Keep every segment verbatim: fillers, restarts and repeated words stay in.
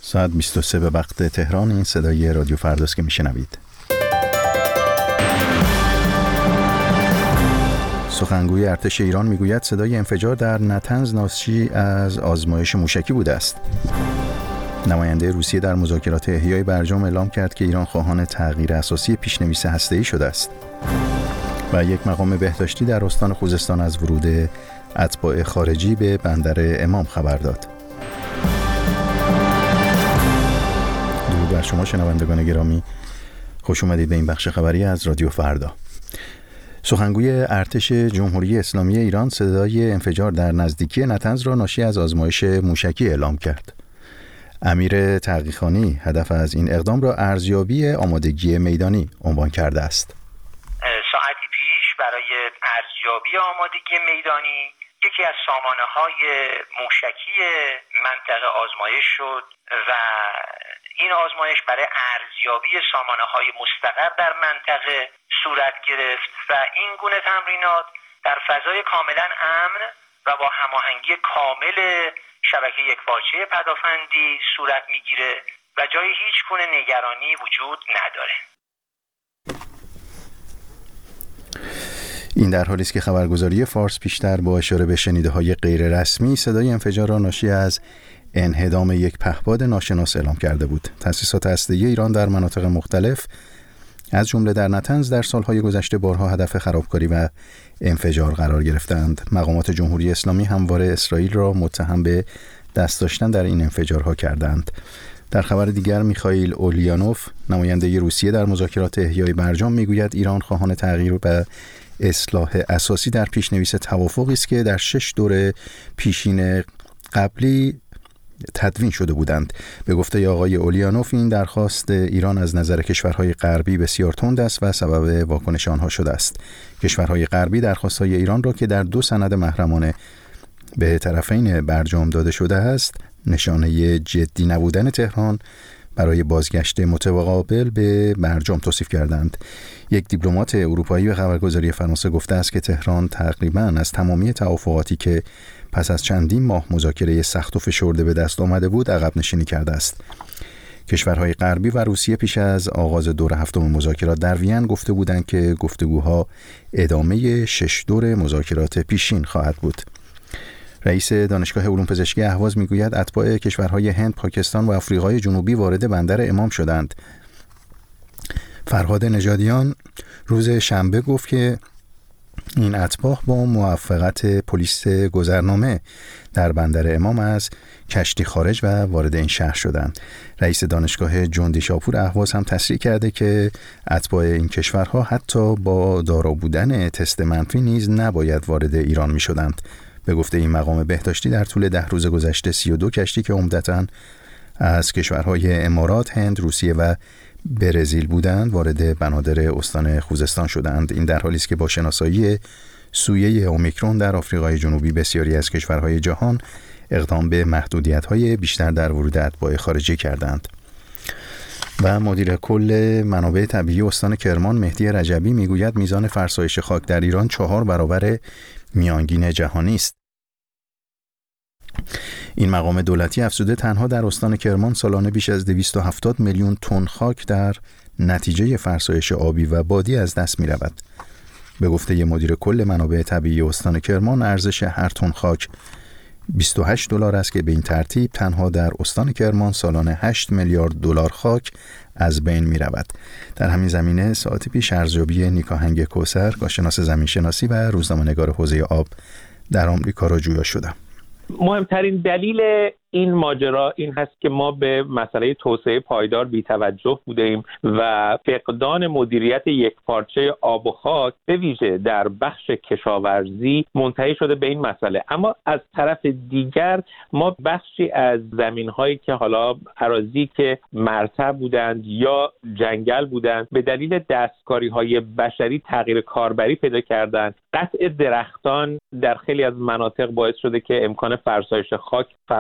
ساعت بیست و سه به وقت تهران. این صدای رادیو فرداست که میشنوید. سخنگوی ارتش ایران میگوید صدای انفجار در نتنز ناشی از آزمایش موشکی بوده است. نماینده روسیه در مذاکرات احیای برجام اعلام کرد که ایران خواهان تغییر اساسی پیش‌نویس هسته‌ای شده است. و یک مقام بهداشتی در استان خوزستان از ورود اتباع خارجی به بندر امام خبر داد. درود بر شما شنوندگان گرامی، خوش اومدید به این بخش خبری از رادیو فردا. سخنگوی ارتش جمهوری اسلامی ایران صدای انفجار در نزدیکی نتنز را ناشی از آزمایش موشکی اعلام کرد. امیر تقی‌خانی هدف از این اقدام را ارزیابی آمادگی میدانی عنوان کرده است. ساعتی پیش برای ارزیابی آمادگی میدانی یکی از سامانه‌های موشکی منطقه آزمایش شد و این آزمایش برای ارزیابی سامانه‌های مستقر در منطقه صورت گرفت و این گونه تمرینات در فضای کاملا امن و با هماهنگی کامل شبکه یکپارچه پدافندی صورت میگیره و جای هیچ گونه نگرانی وجود نداره. این در حالی است که خبرگزاری فارس پیشتر با اشاره به شنیده‌های غیر رسمی صدای انفجار را ناشی از انهدام یک پهپاد ناشناس اعلام کرده بود. تأسیسات هسته‌ای ایران در مناطق مختلف از جمله در نتنز در سالهای گذشته بارها هدف خرابکاری و انفجار قرار گرفتند. مقامات جمهوری اسلامی همواره اسرائیل را متهم به دست داشتن در این انفجارها کردند. در خبر دیگر میخائیل اولیانوف نماینده روسیه در مذاکرات احیای برجام میگوید ایران خواهان تغییر و اصلاح اساسی در پیشنویس توافقی است که در شش دوره پیشین قبلی تدوین شده بودند. به گفته آقای اولیانوف این درخواست ایران از نظر کشورهای غربی بسیار تند است و سبب واکنش آنها شده است. کشورهای غربی درخواست‌های ایران را که در دو سند محرمانه به طرفین برجام داده شده است نشانه جدی نبودن تهران برای بازگشت متقابل به برجام توصیف کردند. یک دیپلمات اروپایی به خبرگزاری فرانسه گفته است که تهران تقریباً از تمامی توافقاتی که پس از چندین ماه مذاکره سخت و فشرده به دست آمده بود عقب نشینی کرده است. کشورهای غربی و روسیه پیش از آغاز دور هفتم مذاکرات در وین گفته بودند که گفتگوها ادامه شش دور مذاکرات پیشین خواهد بود. رئیس دانشگاه علوم پزشکی اهواز میگوید اتباع کشورهای هند، پاکستان و آفریقای جنوبی وارد بندر امام شدند. فرهاد نژادیان روز شنبه گفت که این اتباع با موافقت پلیس گذرنامه در بندر امام از کشتی خارج و وارد این شهر شدند. رئیس دانشگاه جندی شاپور اهواز هم تصریح کرده که اتباع این کشورها حتی با دارا بودن تست منفی نیز نباید وارد ایران می شدند. به گفته این مقام بهداشتی در طول ده روز گذشته سی و دو کشتی که عمدتاً از کشورهای امارات، هند، روسیه و برزیل بودند وارد بنادر استان خوزستان شدند. این در حالی است که با شناسایی سویه اومیکرون در آفریقای جنوبی بسیاری از کشورهای جهان اقدام به محدودیت‌های بیشتر در ورود اتباع خارجی کردند. و مدیر کل منابع طبیعی استان کرمان مهدی رجبی میگوید میزان فرسایش خاک در ایران چهار برابر میانگین جهانی است. این مقام دولتی افزوده تنها در استان کرمان سالانه بیش از دویست و هفتاد میلیون تن خاک در نتیجه فرسایش آبی و بادی از دست می رود. به گفته مدیر کل منابع طبیعی استان کرمان ارزش هر تن خاک بیست و هشت دلار است که به این ترتیب تنها در استان کرمان سالانه هشت میلیارد دلار خاک از بین می رود. در همین زمینه ساعتی پیش ارزیابی نیکاهنگ کوثر، کارشناس زمینشناسی و روزنامه‌نگار حوزه آب در آمریکا را جویا شدم. مهمترین دلیل این ماجرا این هست که ما به مسئله توسعه پایدار بی‌توجه بودیم و فقدان مدیریت یکپارچه آب و خاک به ویژه در بخش کشاورزی منتهی شده به این مسئله. اما از طرف دیگر ما بخشی از زمین‌هایی که حالا اراضی که مرتع بودند یا جنگل بودند به دلیل دستکاری‌های بشری تغییر کاربری پیدا کردند. قطع درختان در خیلی از مناطق باعث شده که امکان فرسایش خاک فراهم‌تر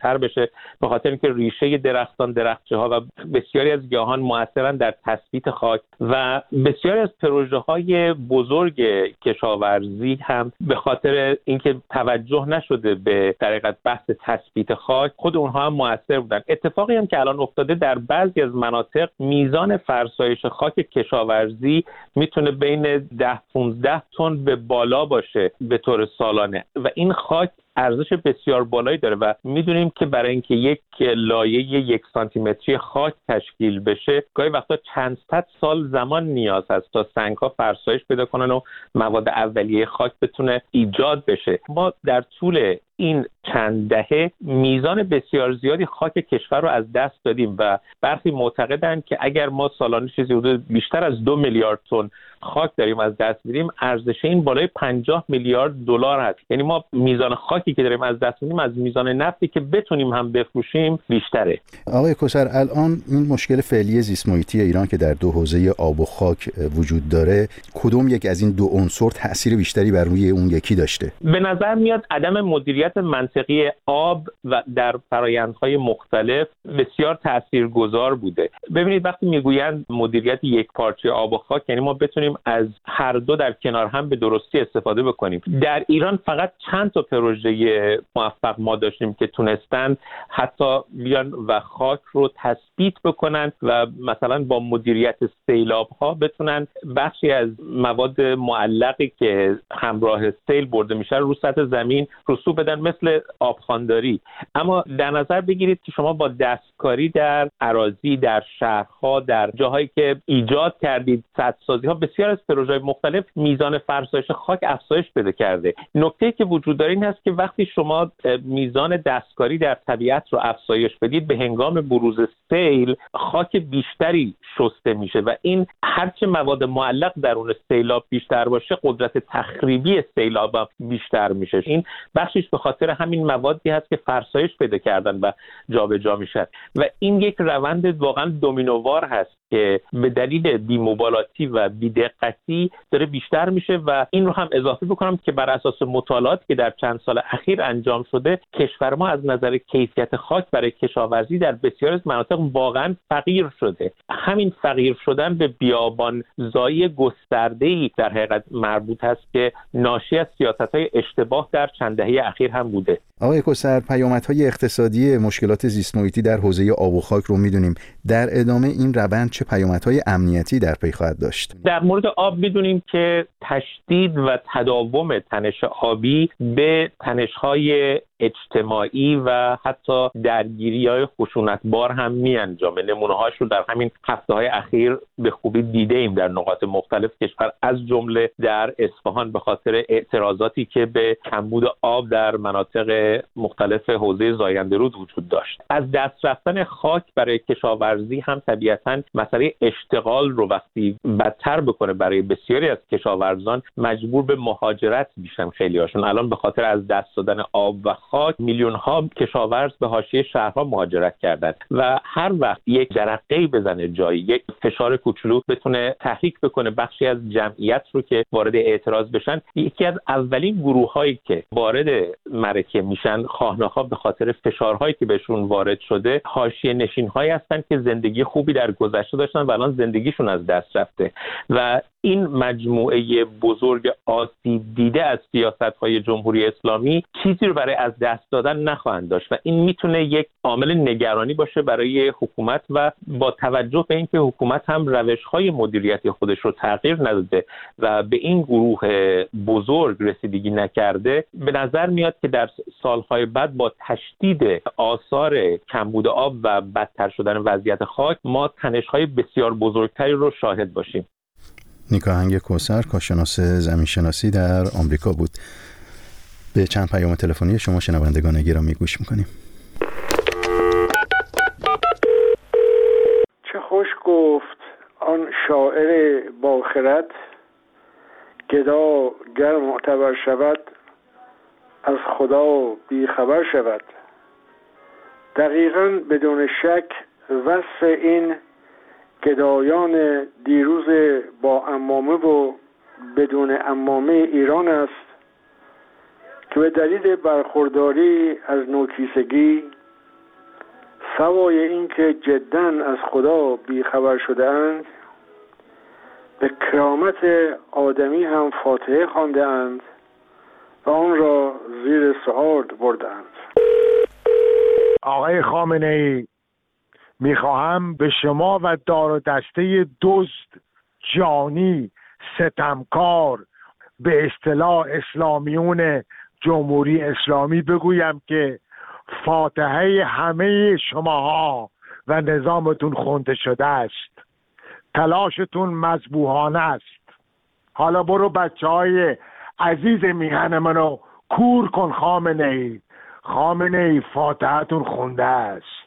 کمتر بشه، به خاطر اینکه ریشه درختان، درختچه‌ها و بسیاری از گیاهان موثرن در تثبیت خاک و بسیاری از پروژه‌های بزرگ کشاورزی هم به خاطر اینکه توجه نشده به در حقیقت بحث تثبیت خاک، خود اونها هم موثر بودن. اتفاقی هم که الان افتاده در بعضی از مناطق میزان فرسایش خاک کشاورزی میتونه بین ده پانزده تن به بالا باشه به طور سالانه و این خاک ارزش بسیار بالایی داره و میدونیم که برای اینکه یک لایه یک سانتی متری خاک تشکیل بشه گاهی وقتا چند صد سال زمان نیاز هست تا سنگ‌ها فرسایش پیدا کنن و مواد اولیه خاک بتونه ایجاد بشه. ما در طول این چند دهه میزان بسیار زیادی خاک کشور رو از دست دادیم و برخی معتقدند که اگر ما سالانه چیزی حدود بیشتر از دو میلیارد تن خاک داریم از دست میدیم، ارزش این بالای پنجاه میلیارد دلار هست. یعنی ما میزان خاکی که داریم از دست میدیم از میزان نفتی که بتونیم هم بفروشیم بیشتره. آقای کوثر، الان این مشکل فعلی زیست محیطی ایران که در دو حوزه آب و خاک وجود داره، کدوم یک از این دو عنصر تأثیر بیشتری بر روی اون یکی داشته؟ به نظر میاد عدم مدیریت منطقی آب و در فرآیندهای مختلف بسیار تاثیرگذار بوده. ببینید وقتی میگویند مدیریت یکپارچه آب و خاک، یعنی ما بتونیم از هر دو در کنار هم به درستی استفاده بکنیم. در ایران فقط چند تا پروژه موفق ما داشتیم که تونستن حتی بیان و خاک رو تثبیت بکنن و مثلا با مدیریت سیلاب ها بتونن بخشی از مواد معلقی که همراه سیل برده میشه رو سطح زمین رسوب بدن، مثل آبخوانداری. اما در نظر بگیرید که شما با دستکاری در اراضی، در شهرها، در جاهایی که ایجاد کردید، سدسازی ها، بسیار از پروژه‌های مختلف میزان فرسایش خاک افزایش پیدا کرده. نکته‌ای که وجود داره این هست که وقتی شما میزان دستکاری در طبیعت رو افزایش بدید، به هنگام بروز سیل خاک بیشتری شسته میشه و این هرچه مواد معلق درون سیلاب بیشتر باشه، قدرت تخریبی سیلاب بیشتر میشه. این بخشش به خاطر همین موادی هست که فرسایش پیدا کردن و جابجا میشن و این یک روند واقعا دومینووار هست که به دلیل بی‌مبالاتی و بی‌دقتی داره بیشتر میشه. و این رو هم اضافه بکنم که بر اساس مطالعاتی که در چند سال اخیر انجام شده، کشور ما از نظر کیفیت خاک برای کشاورزی در بسیاری از مناطق واقعا فقیر شده. همین فقیر شدن به بیابانزایی گسترده‌ای در حقیقت مربوط است که ناشی از سیاست‌های اشتباه در چند دهه اخیر هم بوده. آقای کوثر، پیامدهای اقتصادی مشکلات زیست محیطی در حوزه آب و خاک رو میدونیم. در ادامه این روند چه پیامدهای امنیتی در پی خواهد داشت؟ در مورد آب میدونیم که تشدید و تداوم تنش آبی به تنش‌های اجتماعی و حتی درگیری‌های خشونتبار هم می‌انجامه. نمونه‌هاش رو در همین هفته‌های اخیر به خوبی دیده‌ایم در نقاط مختلف کشور، از جمله در اصفهان به خاطر اعتراضاتی که به کمبود آب در مناطق مختلف حوزه زاینده‌رود وجود داشت. از دست رفتن خاک برای کشاورزی هم طبیعتاً مسئله اشتغال رو وقتی بدتر بکنه برای بسیاری از کشاورزان، مجبور به مهاجرت میشن. خیلی‌هاشون الان به خاطر از دست دادن آب و خاک میلیون ها کشاورز به حاشیه شهرها مهاجرت کردند و هر وقت یک جرقه‌ای بزنه جایی، یک فشار کوچولو بتونه تحریک بکنه بخشی از جمعیت رو که وارد اعتراض بشن، یکی از اولین گروه‌هایی که وارد معرکه میشن خواه‌ناخواه به خاطر فشارهایی که بهشون وارد شده، حاشیه نشین‌هایی هستن که زندگی خوبی در گذشته داشتن و الان زندگیشون از دست رفته و این مجموعه بزرگ آسیب دیده از سیاست‌های جمهوری اسلامی چیزی رو برای از دست دادن نخواهند داشت و این میتونه یک عامل نگرانی باشه برای حکومت و با توجه به اینکه حکومت هم روش‌های مدیریتی خودش رو تغییر نداده و به این گروه بزرگ رسیدگی نکرده، به نظر میاد که در سالهای بعد با تشدید آثار کمبود آب و بدتر شدن وضعیت خاک ما تنش‌های بسیار بزرگتری رو شاهد باشیم. نیکاهنگ کوثر، کارشناس زمینشناسی در آمریکا بود. به چند پیام تلفنی شما شنوندگان گرامی گوش میکنیم. چه خوش گفت آن شاعر با خرد، گدا گر معتبر شود از خدا بی خبر شود. دقیقاً بدون شک وصف این گدایان دیروز با عمامه و بدون عمامه ایران است که به دلیل برخورداری از نوکیسگی، سوای اینکه جداً از خدا بیخبر شده‌اند، به کرامت آدمی هم فاتحه خوانده‌اند و آن را زیر سوال بردند. آقای خامنه‌ای، میخواهم به شما و دار و دسته دوست، جانی، ستمکار، به اصطلاح اسلامیون جمهوری اسلامی بگویم که فاتحه همه شماها و نظامتون خونده شده است. تلاشتون مذبوحانه است. حالا برو بچه های عزیز میهن منو کور کن. خامنه ای خامنه ای فاتحتون خونده است.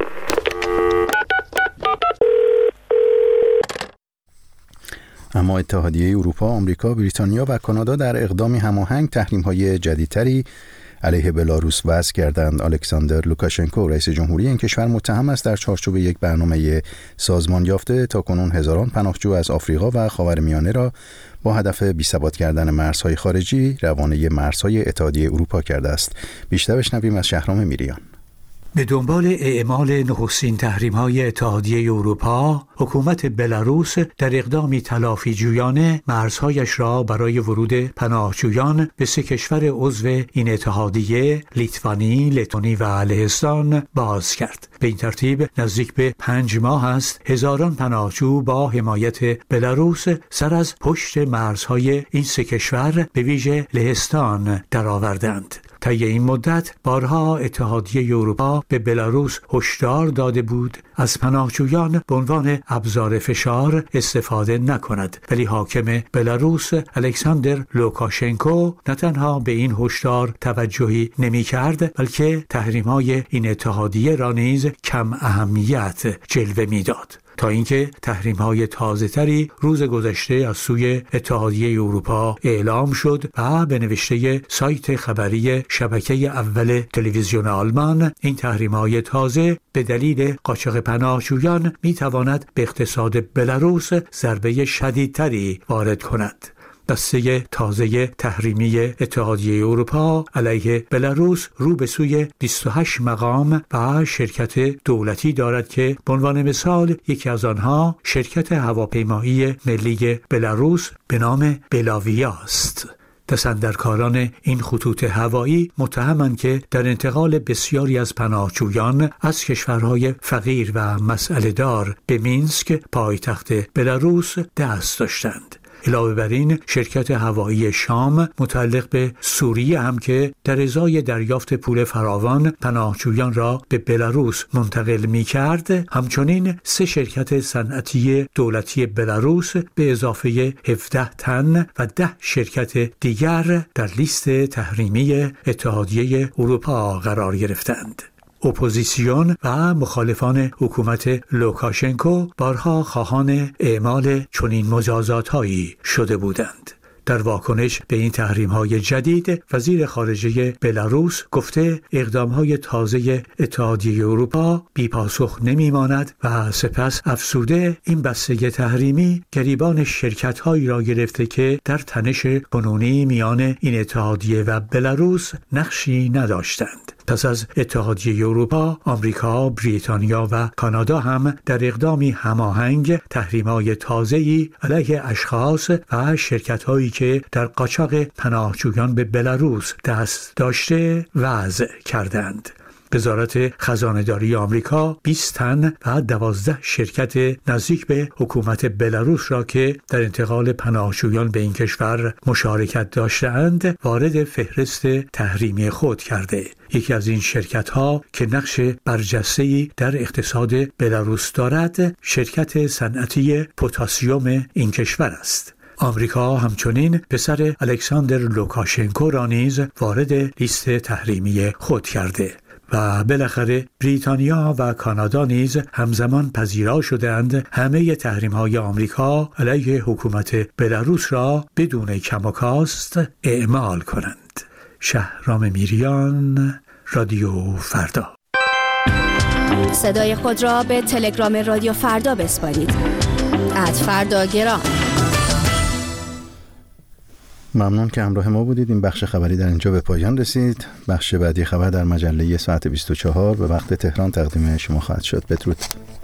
اما اتحادیه اروپا، آمریکا، بریتانیا و کانادا در اقدامی هماهنگ تحریم‌های جدیدتری علیه بلاروس وضع کردند. الکساندر لوکاشنکو رئیس جمهوری این کشور متهم است در چارچوب یک برنامه سازمان یافته تاکنون هزاران پناهجو از آفریقا و خاورمیانه را با هدف بی‌ثبات کردن مرزهای خارجی روانه مرزهای اتحادیه اروپا کرده است. بیشتر بشنویم از شهرام میریان. به دنبال اعمال نخستین تحریم‌های اتحادیه اروپا، حکومت بلاروس در اقدامی تلافی جویانه مرزهایش را برای ورود پناهجویان به سه کشور عضو این اتحادیه، لیتوانی، لتونی و لهستان باز کرد. به این ترتیب نزدیک به پنج ماه است هزاران پناهجو با حمایت بلاروس سر از پشت مرزهای این سه کشور به ویژه لهستان درآوردند. طی این مدت بارها اتحادیه اروپا به بلاروس هشدار داده بود از پناهجویان به عنوان ابزار فشار استفاده نکند، ولی حاکم بلاروس الکساندر لوکاشنکو نه تنها به این هشدار توجهی نمی کرد، بلکه تحریم‌های این اتحادیه را نیز کم اهمیت جلوه می داد. تا اینکه تحریم‌های تازه‌تری روز گذشته از سوی اتحادیه اروپا اعلام شد و به نوشته سایت خبری شبکه اول تلویزیون آلمان، این تحریم‌های تازه به دلیل قاچاق پناهجویان می‌تواند به اقتصاد بلاروس ضربه شدیدتری وارد کند. دسته تازه تحریمی اتحادیه اروپا علیه بلاروس رو به سوی بیست و هشت مقام و شرکت دولتی دارد که به عنوان مثال یکی از آنها شرکت هواپیمایی ملی بلاروس به نام بلاویا است. دستاندرکاران این خطوط هوایی متهمند که در انتقال بسیاری از پناهجویان از کشورهای فقیر و مسئله دار به مینسک پایتخت بلاروس دست داشتند. علاوه بر این شرکت هوایی شام متعلق به سوریه هم که در ازای دریافت پول فراوان پناهجویان را به بلاروس منتقل می کرد، همچنین سه شرکت صنعتی دولتی بلاروس به اضافه هفده تن و ده شرکت دیگر در لیست تحریمی اتحادیه اروپا قرار گرفتند. اپوزیسیون و مخالفان حکومت لوکاشنکو بارها خواهان اعمال چنین مجازات‌هایی شده بودند. در واکنش به این تحریم‌های جدید، وزیر خارجه بلاروس گفته اقدام‌های تازه اتحادیه اروپا بی‌پاسخ نمی‌ماند و سپس افزوده این بستگی تحریمی گریبان شرکت‌هایی را گرفته که در تنش کنونی میان این اتحادیه و بلاروس نقشی نداشتند. پس از اتحادیه اروپا، آمریکا، بریتانیا و کانادا هم در اقدامی هماهنگ تحریم‌های تازه‌ای علیه اشخاص و شرکت‌هایی که در قاچاق پناهجویان به بلاروس دست داشته وضع کردند. وزارت خزانه‌داری آمریکا بیست تن و دوازده شرکت نزدیک به حکومت بلاروس را که در انتقال پناهجویان به این کشور مشارکت داشته‌اند وارد فهرست تحریمی خود کرده. یکی از این شرکت‌ها که نقش برجسته‌ای در اقتصاد بلاروس دارد، شرکت صنعتی پتاسیم این کشور است. آمریکا همچنین پسر الکساندر لوکاشنکو را نیز وارد لیست تحریمی خود کرده. و بالاخره بریتانیا و کانادا نیز همزمان پذیرا شدند همه تحریم‌های آمریکا علیه حکومت بلاروس را بدون کم و کاست اعمال کنند. شهرام میریان، رادیو فردا. صدای خود را به تلگرام رادیو فردا بسپارید. ات فردا گرام. ممنون که همراه ما بودید. این بخش خبری در اینجا به پایان رسید. بخش بعدی خبر در مجله ساعت بیست و چهار به وقت تهران تقدیم شما خواهد شد. بدرود.